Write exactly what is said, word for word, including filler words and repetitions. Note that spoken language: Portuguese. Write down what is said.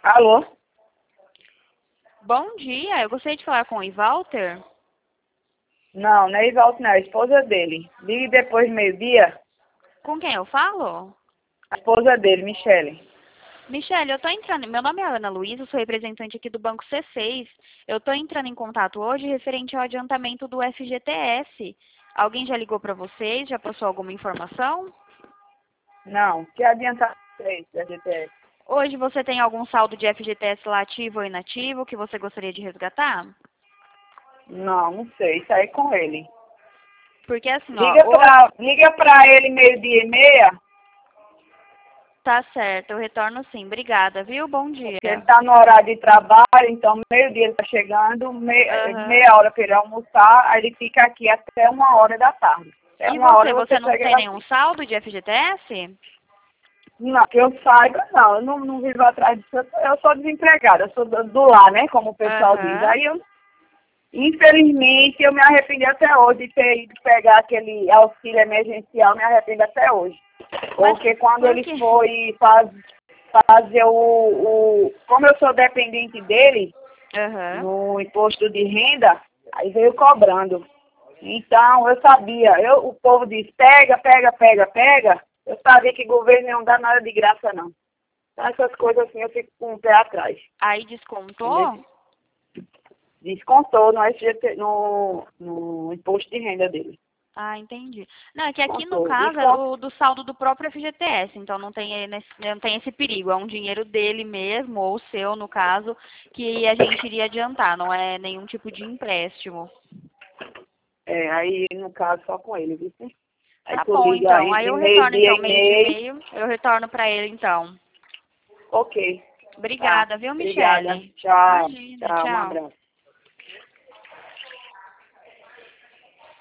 Alô? Bom dia, eu gostaria de falar com o Ivalter. Não, não é Ivaldo, não, é a esposa dele. Ligue depois do meio-dia. Com quem eu falo? A esposa dele, Michele. Michele, eu tô entrando. Meu nome é Ana Luísa, sou representante aqui do Banco C seis. Eu tô entrando em contato hoje referente ao adiantamento do F G T S. Alguém já ligou para vocês? Já passou alguma informação? Não, que adiantar vocês da G T S? Hoje você tem algum saldo de F G T S lá ativo ou inativo que você gostaria de resgatar? Não, não sei, isso aí é com ele. Porque assim, ó, Liga hoje... pra, liga pra ele meio-dia e meia, Tá certo, eu retorno sim. Obrigada, viu? Bom dia. porque ele tá no horário de trabalho, então meio-dia ele tá chegando, meia, Aham. meia hora pra ele almoçar, aí ele fica aqui até uma hora da tarde. Até E uma você, hora você você não pega tem ele nenhum aqui. saldo de F G T S? Não, que eu saiba, não, eu não, não vivo atrás disso, eu eu sou desempregada, eu sou do, do lar, né, como o pessoal diz. Aham. Aí eu, infelizmente, eu me arrependi até hoje de ter ido pegar aquele auxílio emergencial, me arrependo até hoje. Mas Porque quando por ele quê? foi faz, fazer o, o... Como eu sou dependente dele, Aham. no imposto de renda, aí veio cobrando. Então, eu sabia, eu, o povo diz, pega, pega, pega, pega. Eu sabia que governo não dá nada de graça, não. Então, essas coisas assim, eu fico com o pé atrás. Aí Entendeu? descontou? Descontou no, F G T, no, no imposto de renda dele. Ah, entendi. Não, é que aqui no Descontou. caso é Desconto. do, do saldo do próprio F G T S, então não tem, eh, nesse- não tem esse perigo. É um dinheiro dele mesmo, ou seu, no caso, que a gente iria adiantar, não é nenhum tipo de empréstimo. É, aí, no caso, só com ele, viu? Aí Tá tu bom, liga então. Aí entre eu retorno, meio-dia então, e meio de meio. meio, eu retorno para ele, então. Ok. Tá. Obrigada, viu, Obrigada. Michele? Tchau. Imagina, Tchau. Um tchau. abraço.